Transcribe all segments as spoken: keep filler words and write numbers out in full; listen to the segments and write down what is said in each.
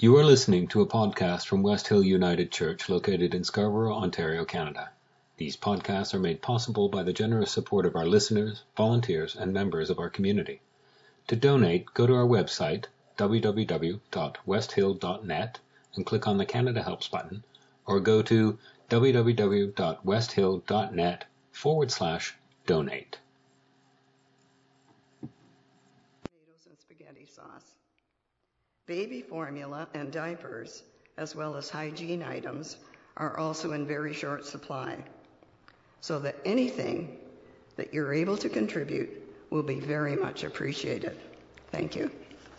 You are listening to a podcast from West Hill United Church located in Scarborough, Ontario, Canada. These podcasts are made possible by the generous support of our listeners, volunteers, and members of our community. To donate, go to our website, w w w dot west hill dot net, and click on the Canada Helps button, or go to w w w dot west hill dot net forward slash donate. Tomatoes and spaghetti sauce. Baby formula and diapers, as well as hygiene items, are also in very short supply, so that anything that you're able to contribute will be very much appreciated. Thank you.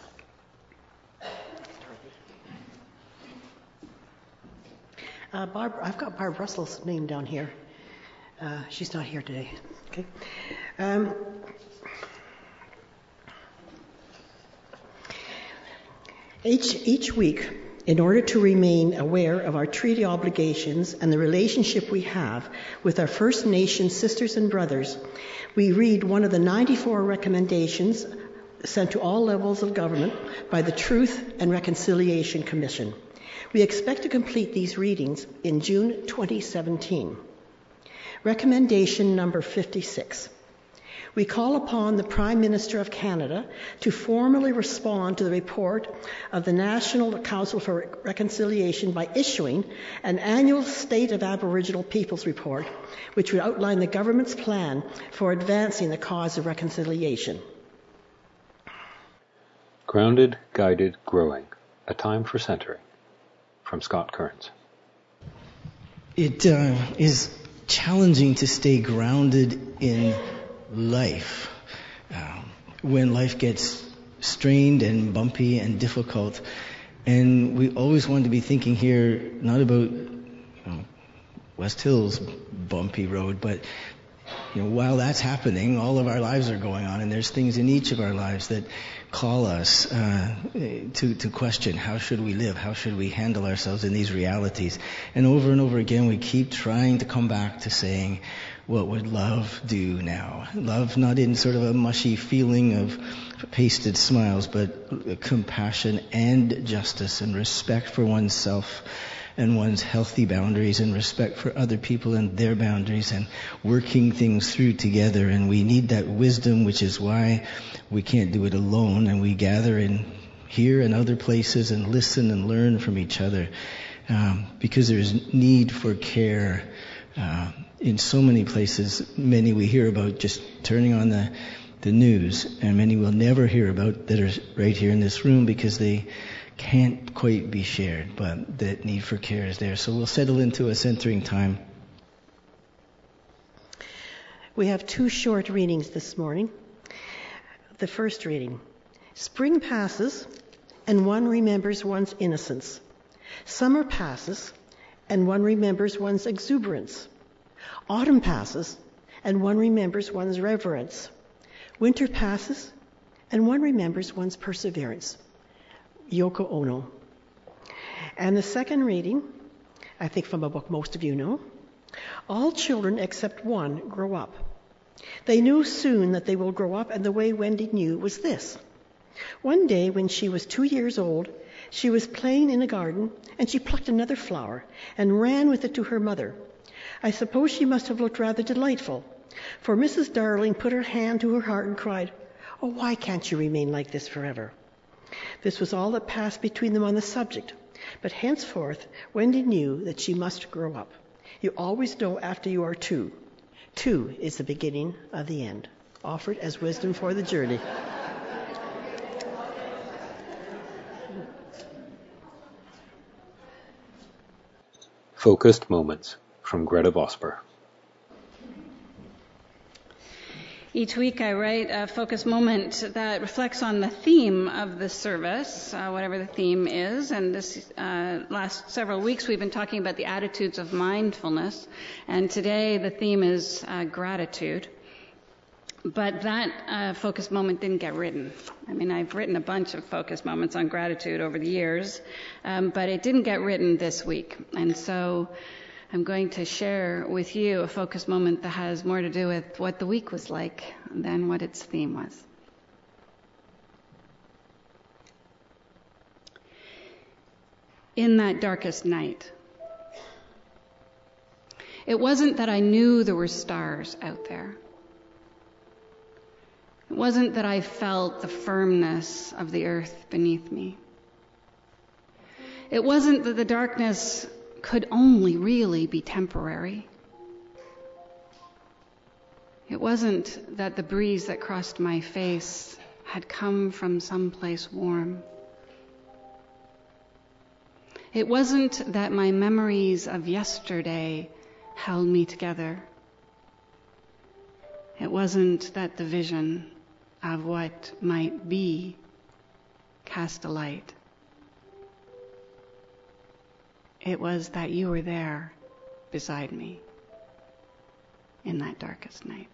Uh, Barb, I've got Barb Russell's name down here. Uh, she's not here today. Okay. Um, each each week, in order to remain aware of our treaty obligations and the relationship we have with our First Nations sisters and brothers, we read one of the ninety-four recommendations sent to all levels of government by the Truth and Reconciliation Commission. We expect to complete these readings in June twenty seventeen. Recommendation number fifty-six. We call upon the Prime Minister of Canada to formally respond to the report of the National Council for Reconciliation by issuing an annual State of Aboriginal Peoples report, which would outline the government's plan for advancing the cause of reconciliation. Grounded, Guided, Growing. A Time for Centering. From Scott Kearns. It uh, is challenging to stay grounded in life um, when life gets strained and bumpy and difficult. And we always want to be thinking here not about you know, West Hill's bumpy road, but you know, while that's happening, all of our lives are going on, and there's things in each of our lives that call us uh, to to question how should we live, how should we handle ourselves in these realities. And over and over again, we keep trying to come back to saying, what would love do now? Love not in sort of a mushy feeling of pasted smiles, but compassion and justice and respect for oneself and one's healthy boundaries and respect for other people and their boundaries and working things through together. And we need that wisdom, which is why we can't do it alone, and we gather in here and other places and listen and learn from each other, um, because there's need for care uh, in so many places. Many we hear about just turning on the the news, and many we'll never hear about that are right here in this room because they can't quite be shared, but the need for care is there. So we'll settle into a centering time. We have two short readings this morning. The first reading. Spring passes, and one remembers one's innocence. Summer passes, and one remembers one's exuberance. Autumn passes, and one remembers one's reverence. Winter passes, and one remembers one's perseverance. Yoko Ono. And the second reading, I think from a book most of you know. All children except one grow up. They knew soon that they will grow up, and the way Wendy knew was this. One day when she was two years old, she was playing in a garden, and she plucked another flower and ran with it to her mother. I suppose she must have looked rather delightful, for Missus Darling put her hand to her heart and cried, "Oh, why can't you remain like this forever?" This was all that passed between them on the subject, but henceforth Wendy knew that she must grow up. You always know after you are two. Two is the beginning of the end. Offered as wisdom for the journey. Focused Moments. From Greta Vosper. Each week I write a focus moment that reflects on the theme of the service, uh, whatever the theme is. And this uh, last several weeks we've been talking about the attitudes of mindfulness. And today the theme is uh, gratitude. But that uh, focus moment didn't get written. I mean, I've written a bunch of focus moments on gratitude over the years, um, but it didn't get written this week. And so I'm going to share with you a focus moment that has more to do with what the week was like than what its theme was. in that darkest night. It wasn't that I knew there were stars out there. It wasn't that I felt the firmness of the earth beneath me. It wasn't that the darkness could only really be temporary. It wasn't that the breeze that crossed my face had come from someplace warm. It wasn't that my memories of yesterday held me together. It wasn't that the vision of what might be cast a light. It was that you were there beside me in that darkest night.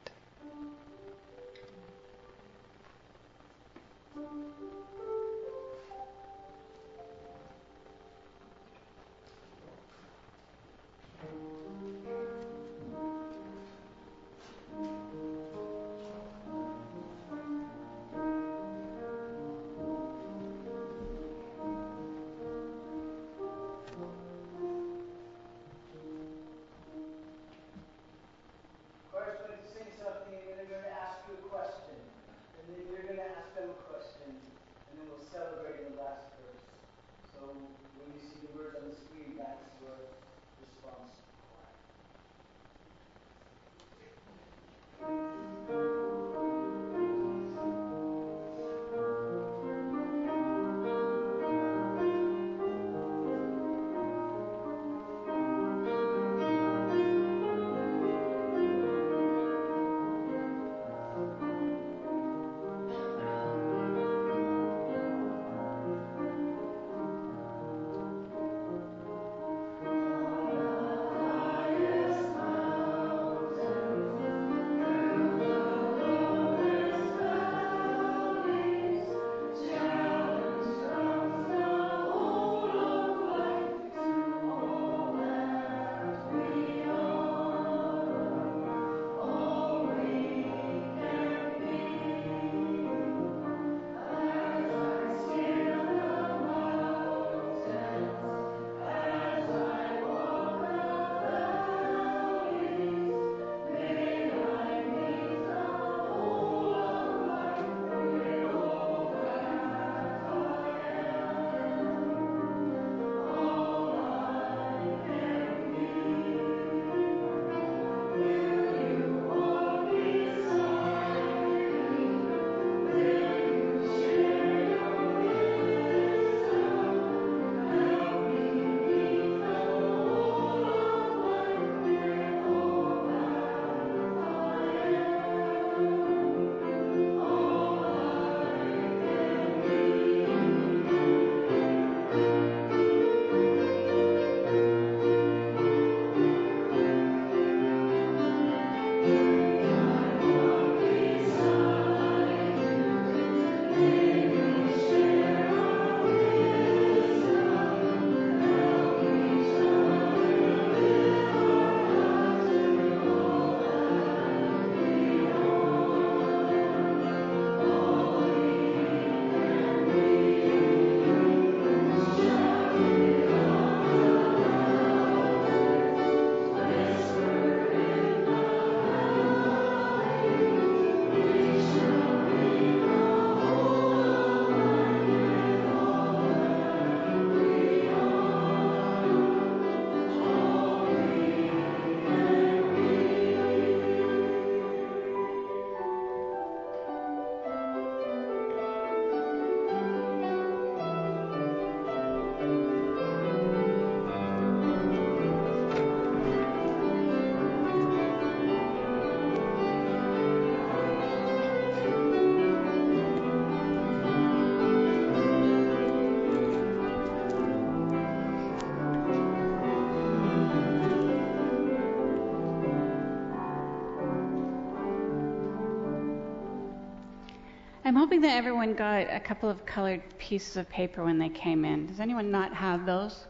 I'm hoping that everyone got a couple of colored pieces of paper when they came in. Does anyone not have those?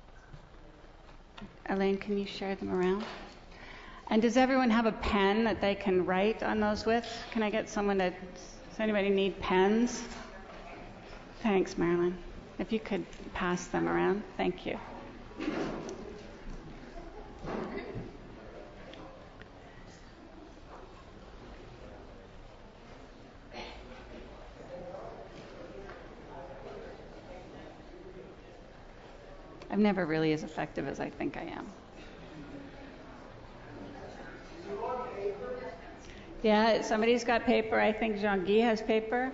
Elaine, can you share them around? And does everyone have a pen that they can write on those with? Can I get someone to, does anybody need pens? Thanks, Marilyn. If you could pass them around, thank you. I'm never really as effective as I think I am. Yeah, somebody's got paper. I think Jean-Guy has paper.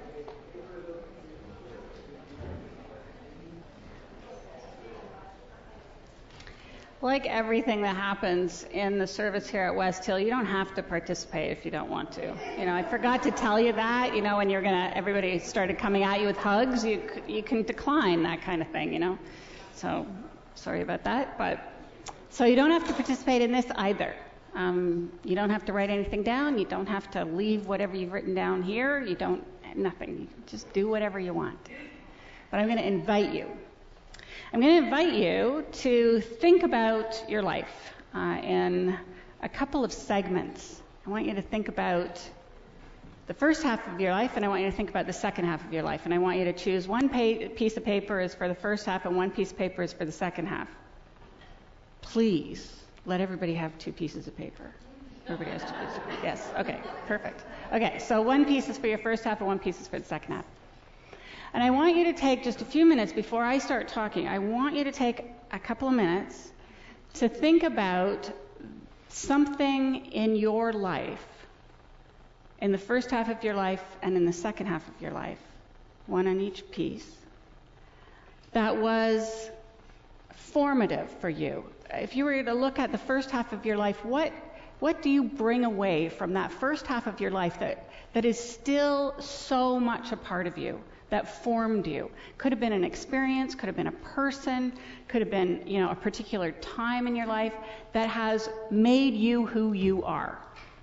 Like everything that happens in the service here at West Hill, you don't have to participate if you don't want to. You know, I forgot to tell you that. You know, when you're gonna, everybody started coming at you with hugs, you you can decline that kind of thing. You know, so sorry about that. But so you don't have to participate in this either. Um, you don't have to write anything down. You don't have to leave whatever you've written down here. You don't nothing. You just do whatever you want. But I'm going to invite you. I'm going to invite you to think about your life uh, in a couple of segments. I want you to think about the first half of your life, and I want you to think about the second half of your life. And I want you to choose one pa- piece of paper is for the first half and one piece of paper is for the second half. Please let everybody have two pieces of paper. Everybody has two pieces of paper. Yes, okay, perfect. Okay, so one piece is for your first half and one piece is for the second half. And I want you to take just a few minutes before I start talking. I want you to take a couple of minutes to think about something in your life, in the first half of your life and in the second half of your life, one on each piece, that was formative for you. If you were to look at the first half of your life, what what do you bring away from that first half of your life that, that is still so much a part of you? That formed you. Could have been an experience, could have been a person, could have been, you know, a particular time in your life that has made you who you are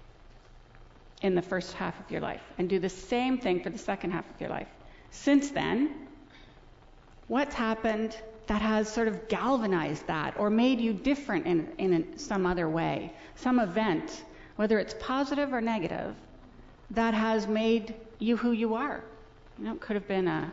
in the first half of your life. And do the same thing for the second half of your life. Since then, what's happened that has sort of galvanized that or made you different in, in some other way? Some event, whether it's positive or negative, that has made you who you are. You know, it could have been a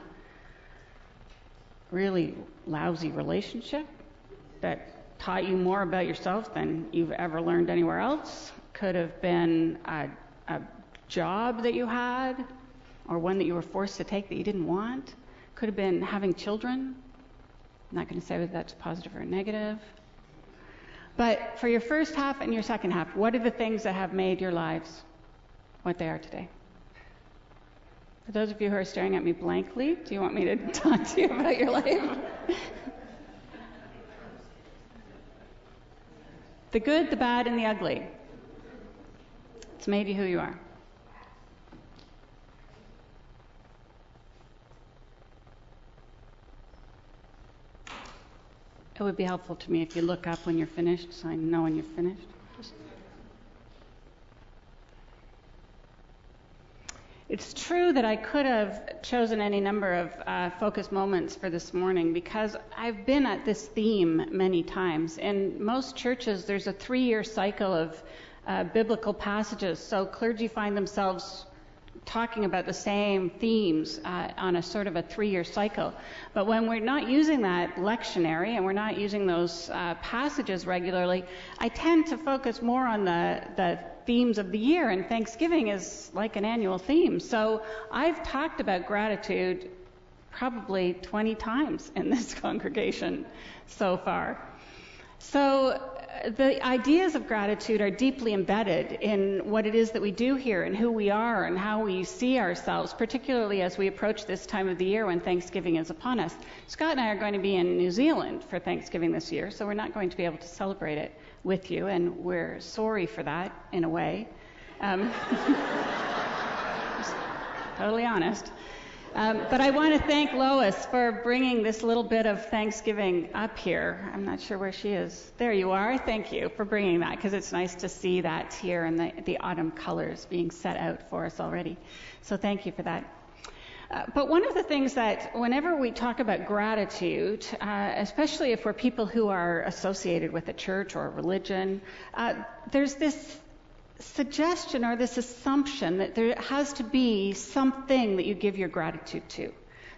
really lousy relationship that taught you more about yourself than you've ever learned anywhere else. Could have been a, a job that you had or one that you were forced to take that you didn't want. Could have been having children. I'm not going to say whether that's positive or negative. But for your first half and your second half, what are the things that have made your lives what they are today? For those of you who are staring at me blankly, do you want me to talk to you about your life? The good, the bad, and the ugly. It's made you who you are. It would be helpful to me if you look up when you're finished, so I know when you're finished. It's true that I could have chosen any number of uh, focus moments for this morning because I've been at this theme many times. In most churches, there's a three-year cycle of uh, biblical passages, so clergy find themselves talking about the same themes uh, on a sort of a three-year cycle. But when we're not using that lectionary and we're not using those uh, passages regularly, I tend to focus more on the, the themes of the year, and Thanksgiving is like an annual theme. So I've talked about gratitude probably twenty times in this congregation so far. So the ideas of gratitude are deeply embedded in what it is that we do here and who we are and how we see ourselves, particularly as we approach this time of the year when Thanksgiving is upon us. Scott and I are going to be in New Zealand for Thanksgiving this year, so we're not going to be able to celebrate it with you, and we're sorry for that in a way. Um, just totally honest. Um, but I want to thank Lois for bringing this little bit of Thanksgiving up here. I'm not sure where she is. There you are. Thank you for bringing that, because it's nice to see that here and the, the autumn colors being set out for us already. So thank you for that. Uh, but one of the things that whenever we talk about gratitude, uh, especially if we're people who are associated with a church or a religion, uh, there's this suggestion or this assumption that there has to be something that you give your gratitude to.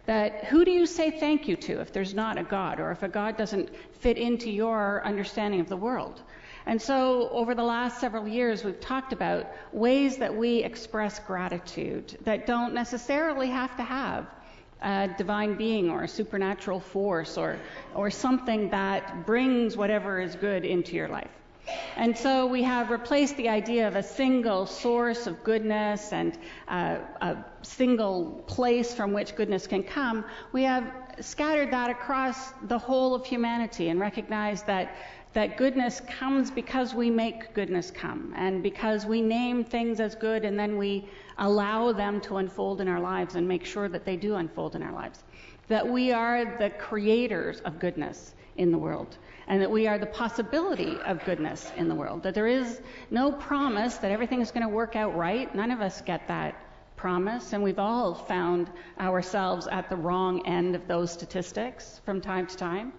That who do you say thank you to if there's not a God, or if a God doesn't fit into your understanding of the world? And so over the last several years, we've talked about ways that we express gratitude that don't necessarily have to have a divine being or a supernatural force or, or something that brings whatever is good into your life. And so we have replaced the idea of a single source of goodness and uh, a single place from which goodness can come. We have scattered that across the whole of humanity and recognized that that goodness comes because we make goodness come, and because we name things as good and then we allow them to unfold in our lives and make sure that they do unfold in our lives. That we are the creators of goodness in the world, and that we are the possibility of goodness in the world. That there is no promise that everything is going to work out right. None of us get that promise, and we've all found ourselves at the wrong end of those statistics from time to time.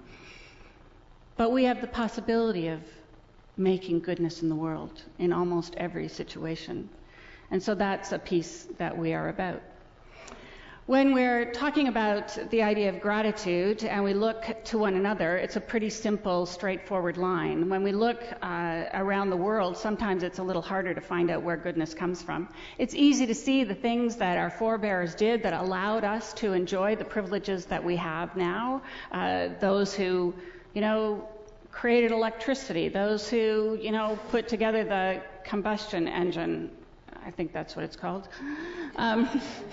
But we have the possibility of making goodness in the world in almost every situation. And so that's a piece that we are about. When we're talking about the idea of gratitude and we look to one another, it's a pretty simple, straightforward line. When we look uh, around the world, sometimes it's a little harder to find out where goodness comes from. It's easy to see the things that our forebears did that allowed us to enjoy the privileges that we have now. Uh, those who you know, created electricity, those who, you know, put together the combustion engine, I think that's what it's called, um,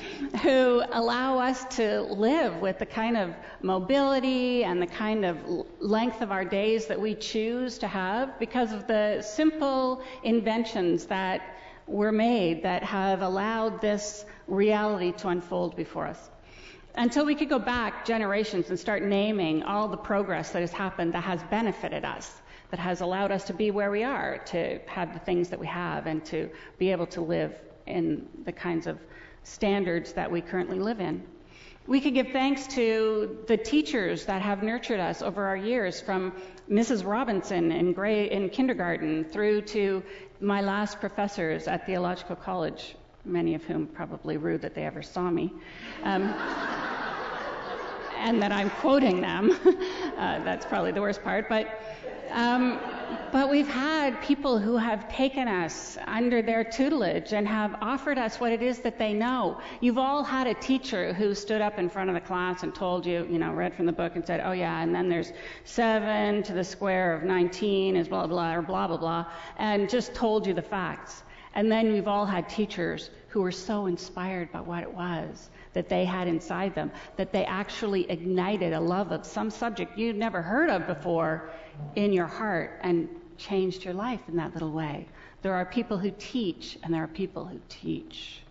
who allow us to live with the kind of mobility and the kind of length of our days that we choose to have because of the simple inventions that were made that have allowed this reality to unfold before us. Until we could go back generations and start naming all the progress that has happened that has benefited us, that has allowed us to be where we are, to have the things that we have, and to be able to live in the kinds of standards that we currently live in. We could give thanks to the teachers that have nurtured us over our years, from Missus Robinson in, grade, in kindergarten through to my last professors at Theological College, many of whom probably rude that they ever saw me, um, and that I'm quoting them. uh, that's probably the worst part. But um, but we've had people who have taken us under their tutelage and have offered us what it is that they know. You've all had a teacher who stood up in front of the class and told you, you know, read from the book and said, oh yeah, and then there's seven to the square of nineteen is blah, blah, or blah, blah, blah, and just told you the facts. And then we've all had teachers who were so inspired by what it was that they had inside them, that they actually ignited a love of some subject you'd never heard of before in your heart and changed your life in that little way. There are people who teach, and there are people who teach.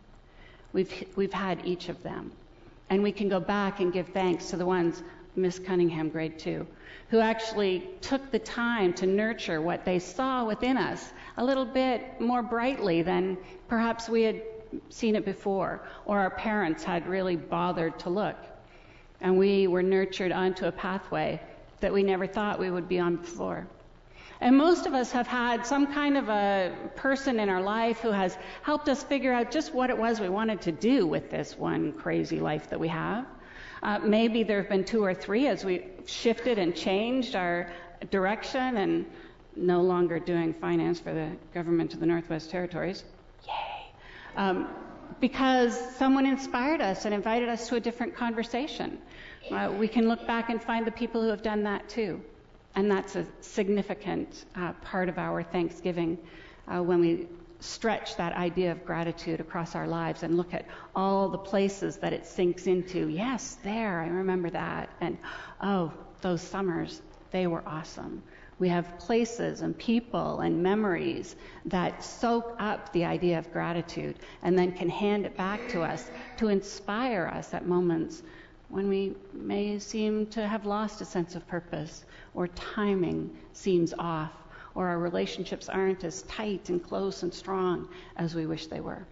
We've we've had each of them. And we can go back and give thanks to the ones, Miss Cunningham, grade two, who actually took the time to nurture what they saw within us a little bit more brightly than perhaps we had seen it before, or our parents had really bothered to look. And we were nurtured onto a pathway that we never thought we would be on before. And most of us have had some kind of a person in our life who has helped us figure out just what it was we wanted to do with this one crazy life that we have. Uh, maybe there have been two or three as we shifted and changed our direction and no longer doing finance for the government of the Northwest Territories. Yay! Um, because someone inspired us and invited us to a different conversation. Uh, we can look back and find the people who have done that too. And that's a significant uh, part of our Thanksgiving uh, when we stretch that idea of gratitude across our lives and look at all the places that it sinks into. Yes, there, I remember that. And oh, those summers, they were awesome. We have places and people and memories that soak up the idea of gratitude and then can hand it back to us to inspire us at moments when we may seem to have lost a sense of purpose, or timing seems off, or our relationships aren't as tight and close and strong as we wish they were.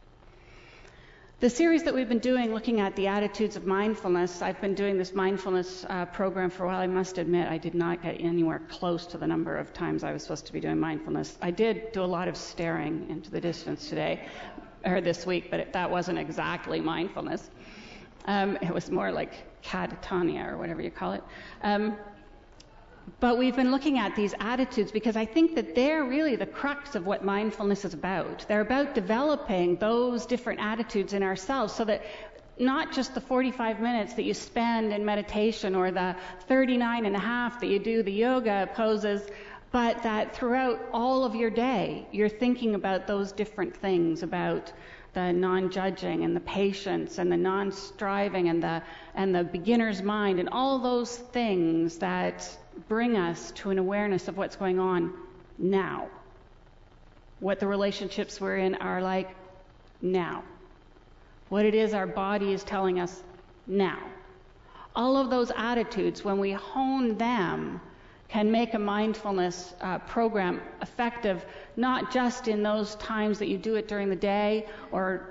The series that we've been doing, looking at the attitudes of mindfulness, I've been doing this mindfulness uh, program for a while. I must admit, I did not get anywhere close to the number of times I was supposed to be doing mindfulness. I did do a lot of staring into the distance today, or this week, but it, that wasn't exactly mindfulness. Um, it was more like catatonia or whatever you call it. Um, but we've been looking at these attitudes because I think that they're really the crux of what mindfulness is about. They're about developing those different attitudes in ourselves so that not just the forty-five minutes that you spend in meditation or the thirty-nine and a half that you do the yoga poses, but that throughout all of your day, you're thinking about those different things, about the non-judging and the patience and the non-striving and the and the beginner's mind and all those things that bring us to an awareness of what's going on now. What the relationships we're in are like now. What it is our body is telling us now. All of those attitudes, when we hone them, can make a mindfulness uh, program effective, not just in those times that you do it during the day or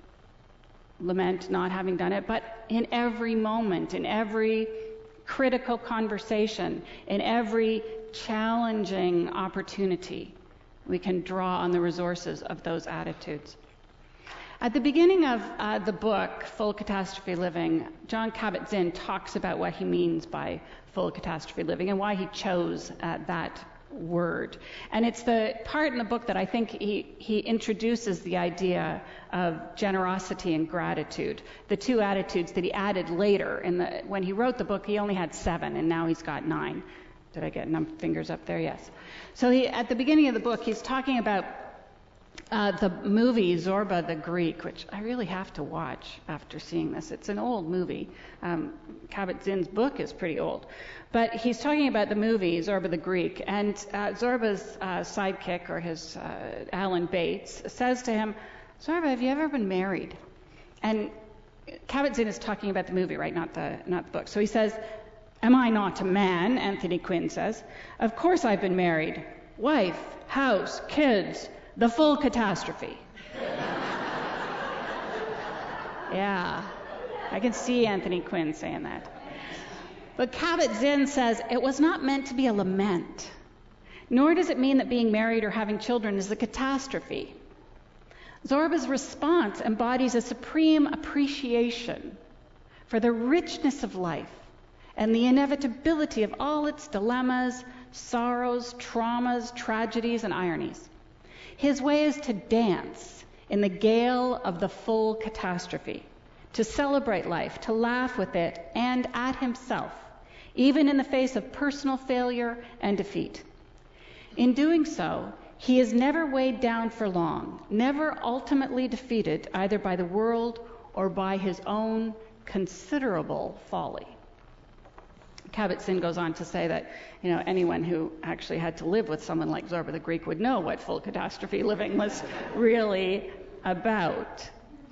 lament not having done it, but in every moment, in every critical conversation, in every challenging opportunity. We can draw on the resources of those attitudes. At the beginning of uh, the book, Full Catastrophe Living, Jon Kabat-Zinn talks about what he means by full catastrophe living and why he chose uh, that word. And it's the part in the book that I think he, he introduces the idea of generosity and gratitude, the two attitudes that he added later. In the, when he wrote the book, he only had seven, and now he's got nine. Did I get num- fingers up there? Yes. So he, at the beginning of the book, he's talking about Uh, the movie Zorba the Greek, which I really have to watch after seeing this. It's an old movie. Um, Kabat-Zinn's book is pretty old. But he's talking about the movie Zorba the Greek, and uh, Zorba's uh, sidekick, or his uh, Alan Bates, says to him, "Zorba, have you ever been married?" And Kabat-Zinn is talking about the movie, right, not the not the book. So he says, "Am I not a man?" Anthony Quinn says. "Of course I've been married. Wife, house, kids. The full catastrophe." Yeah, I can see Anthony Quinn saying that. But Kabat-Zinn says it was not meant to be a lament, nor does it mean that being married or having children is a catastrophe. Zorba's response embodies a supreme appreciation for the richness of life and the inevitability of all its dilemmas, sorrows, traumas, tragedies, and ironies. His way is to dance in the gale of the full catastrophe, to celebrate life, to laugh with it and at himself, even in the face of personal failure and defeat. In doing so, he is never weighed down for long, never ultimately defeated either by the world or by his own considerable folly. Kabat-Zinn goes on to say that, you know, anyone who actually had to live with someone like Zorba the Greek would know what full catastrophe living was really about.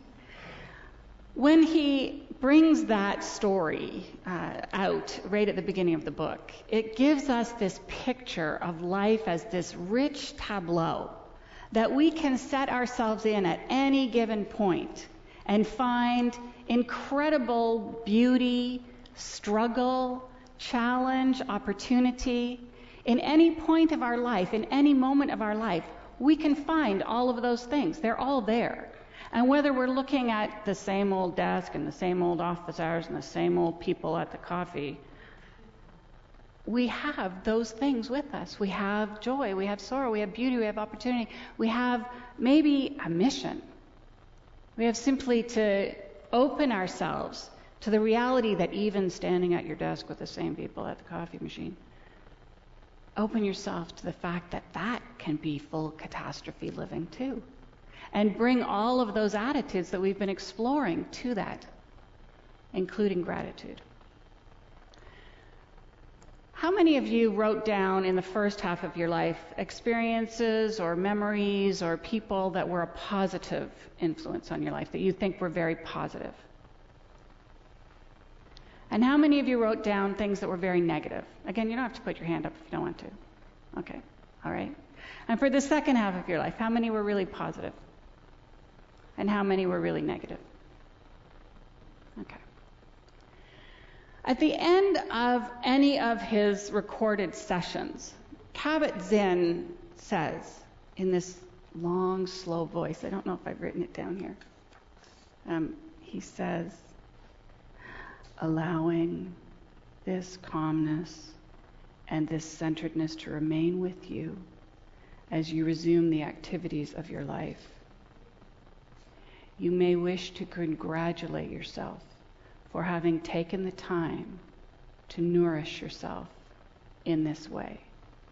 When he brings that story uh, out right at the beginning of the book, it gives us this picture of life as this rich tableau that we can set ourselves in at any given point and find incredible beauty, struggle, challenge, opportunity. In any point of our life, in any moment of our life, we can find all of those things. They're all there. And whether we're looking at the same old desk and the same old office hours and the same old people at the coffee, we have those things with us. We have joy, we have sorrow, we have beauty, we have opportunity. We have maybe a mission. We have simply to open ourselves to the reality that even standing at your desk with the same people at the coffee machine, open yourself to the fact that that can be full catastrophe living too. And bring all of those attitudes that we've been exploring to that, including gratitude. How many of you wrote down in the first half of your life experiences or memories or people that were a positive influence on your life, that you think were very positive? And how many of you wrote down things that were very negative? Again, you don't have to put your hand up if you don't want to. Okay, all right. And for the second half of your life, how many were really positive? And how many were really negative? Okay. At the end of any of his recorded sessions, Kabat-Zinn says in this long, slow voice, I don't know if I've written it down here, um, he says, allowing this calmness and this centeredness to remain with you as you resume the activities of your life. You may wish to congratulate yourself for having taken the time to nourish yourself in this way.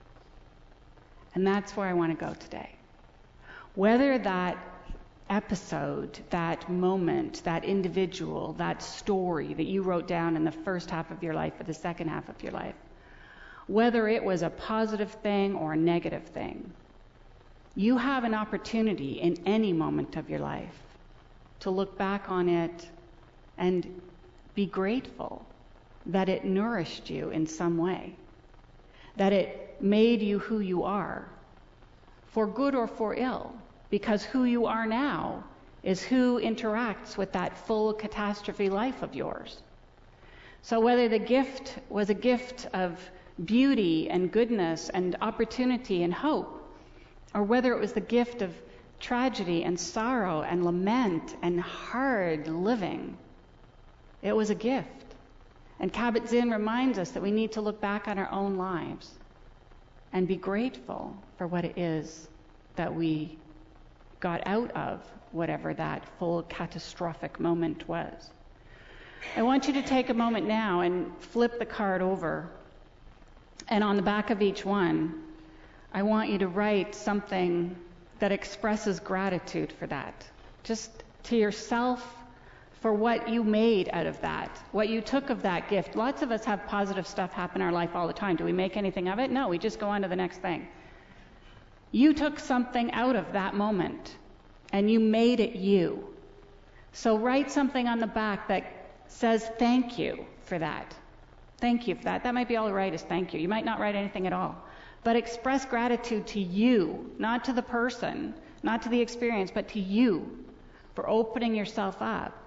And that's where I want to go today. Whether that episode, that moment, that individual, that story that you wrote down in the first half of your life or the second half of your life, whether it was a positive thing or a negative thing, you have an opportunity in any moment of your life to look back on it and be grateful that it nourished you in some way, that it made you who you are, for good or for ill, because who you are now is who interacts with that full catastrophe life of yours. So whether the gift was a gift of beauty and goodness and opportunity and hope, or whether it was the gift of tragedy and sorrow and lament and hard living, it was a gift. And Kabat-Zinn reminds us that we need to look back on our own lives and be grateful for what it is that we got out of whatever that full catastrophic moment was. I want you to take a moment now and flip the card over. And on the back of each one, I want you to write something that expresses gratitude for that. Just to yourself, for what you made out of that, what you took of that gift. Lots of us have positive stuff happen in our life all the time. Do we make anything of it? No, we just go on to the next thing. You took something out of that moment, and you made it you. So write something on the back that says thank you for that. Thank you for that. That might be all you write is thank you. You might not write anything at all. But express gratitude to you, not to the person, not to the experience, but to you for opening yourself up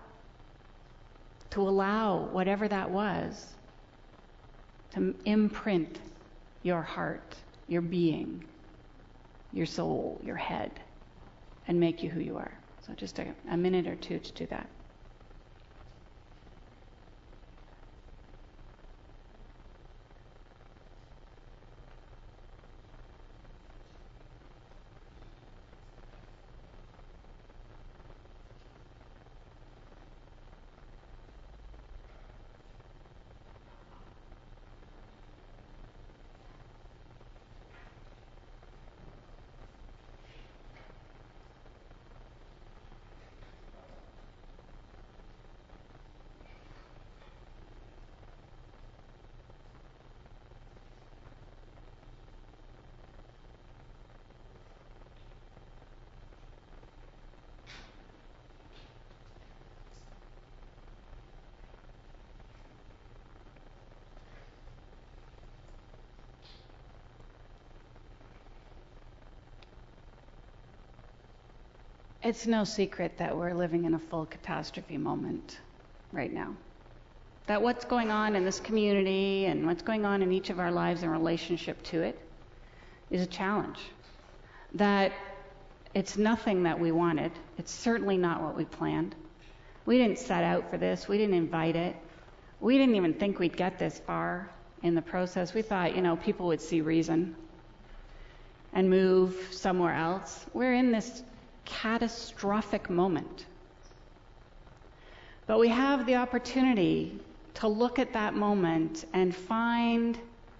to allow whatever that was to imprint your heart, your being, your soul, your head, and make you who you are. So just a, a minute or two to do that. It's no secret that we're living in a full catastrophe moment right now. That what's going on in this community and what's going on in each of our lives in relationship to it is a challenge. That it's nothing that we wanted. It's certainly not what we planned. We didn't set out for this. We didn't invite it. We didn't even think we'd get this far in the process. We thought, you know, people would see reason and move somewhere else. We're in this catastrophic moment. But we have the opportunity to look at that moment and find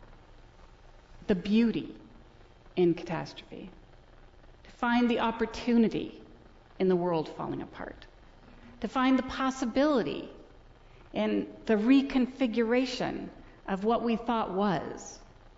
the beauty in catastrophe, to find the opportunity in the world falling apart, to find the possibility in the reconfiguration of what we thought was.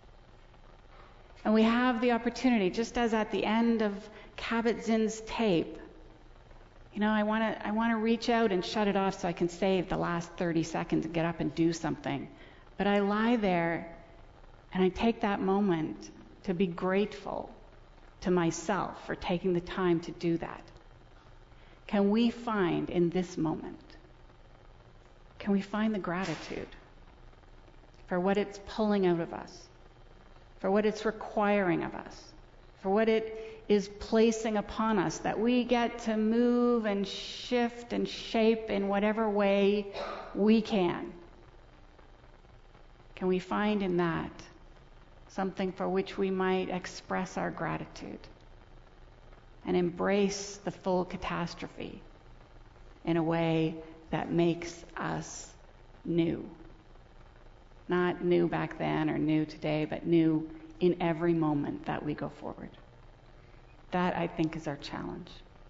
And we have the opportunity, just as at the end of Kabat-Zinn's tape, you know, I want to I want to reach out and shut it off so I can save the last thirty seconds and get up and do something. But I lie there and I take that moment to be grateful to myself for taking the time to do that. Can we find in this moment, can we find the gratitude for what it's pulling out of us, for what it's requiring of us, for what it is placing upon us, that we get to move and shift and shape in whatever way we can Can we find in that something for which we might express our gratitude and embrace the full catastrophe in a way that makes us new? Not new back then or new today, but new in every moment that we go forward. That, I think, is our challenge.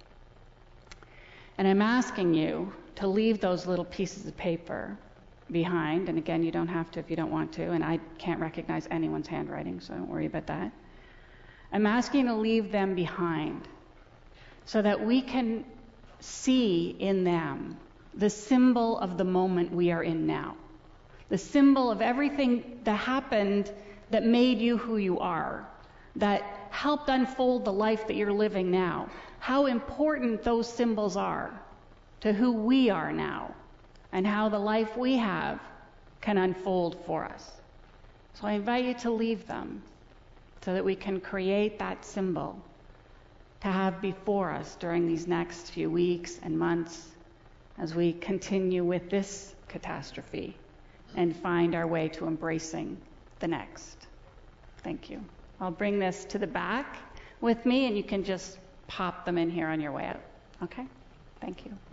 And I'm asking you to leave those little pieces of paper behind. And again, you don't have to if you don't want to. And I can't recognize anyone's handwriting, so don't worry about that. I'm asking you to leave them behind so that we can see in them the symbol of the moment we are in now. The symbol of everything that happened that made you who you are, that helped unfold the life that you're living now. How important those symbols are to who we are now and how the life we have can unfold for us. So I invite you to leave them so that we can create that symbol to have before us during these next few weeks and months as we continue with this catastrophe and find our way to embracing the next. Thank you. I'll bring this to the back with me, and you can just pop them in here on your way out. Okay? Thank you.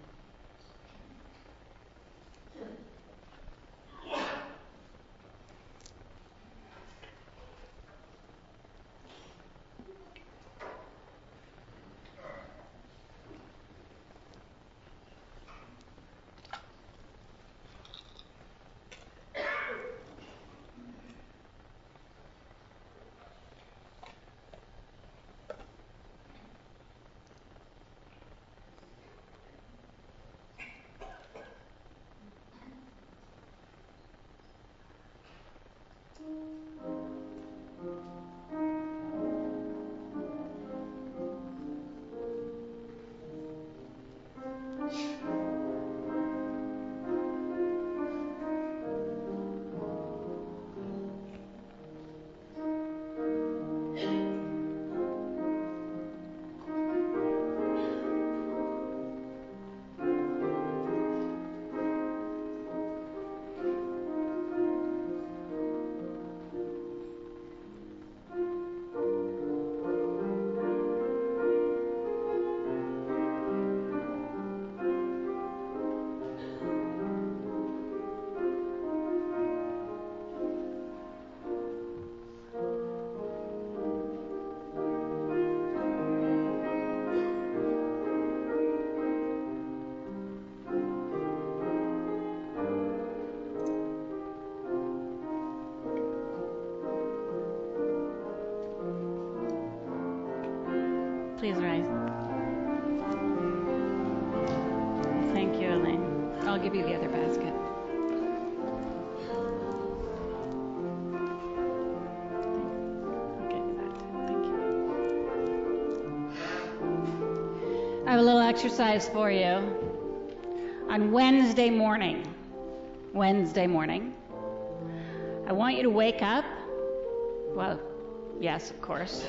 Please rise. Thank you, Elaine. I'll give you the other basket. I'll give you that. Thank you. I have a little exercise for you. On Wednesday morning, Wednesday morning, I want you to wake up. Well, yes, of course.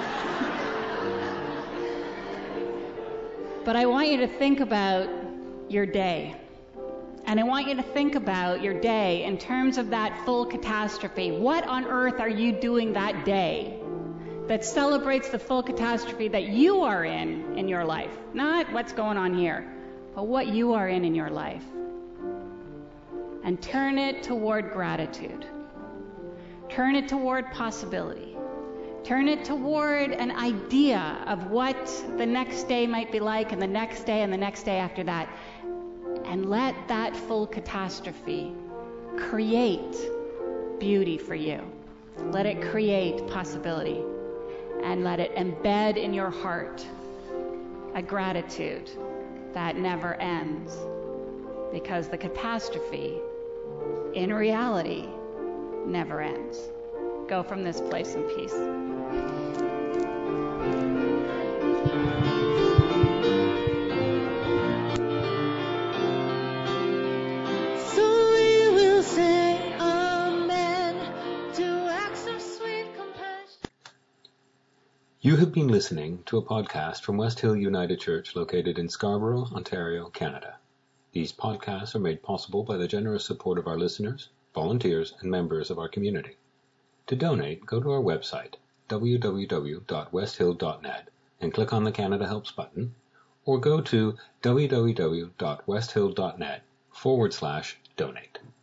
But I want you to think about your day. And I want you to think about your day in terms of that full catastrophe. What on earth are you doing that day that celebrates the full catastrophe that you are in in your life? Not what's going on here, but what you are in in your life. And turn it toward gratitude. Turn it toward possibility. Turn it toward an idea of what the next day might be like, and the next day and the next day after that. And let that full catastrophe create beauty for you. Let it create possibility. And let it embed in your heart a gratitude that never ends. Because the catastrophe, in reality, never ends. Go from this place in peace. You have been listening to a podcast from West Hill United Church located in Scarborough, Ontario, Canada. These podcasts are made possible by the generous support of our listeners, volunteers, and members of our community. To donate, go to our website, w w w dot westhill dot net, and click on the Canada Helps button, or go to w w w dot westhill dot net forward slash donate.